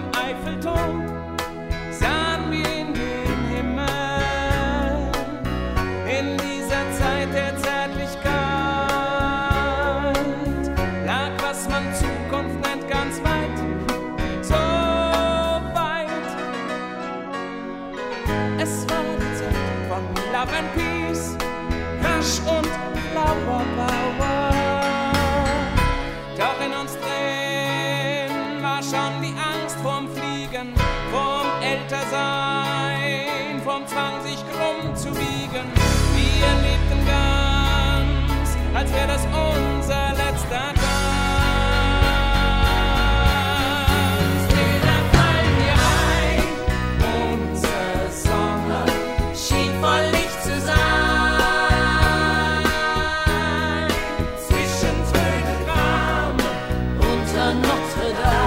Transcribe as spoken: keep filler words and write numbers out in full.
Eiffelturm sahen wir in den Himmel. In dieser Zeit der Zärtlichkeit lag, was man Zukunft nennt, ganz weit, so weit. Es war die Zeit von Love and Peace, Rush und Flower Power. Doch in uns drin war schon die Angst vorm Fliegen, vorm Ältersein, vom Zwang, sich krumm zu biegen. Wir lebten ganz, als wäre das unser letzter Tanz. Bilder fallen mir ein, unser Sommer schien voll Licht zu sein. Zwischen Töne Graben unter Notre Dame.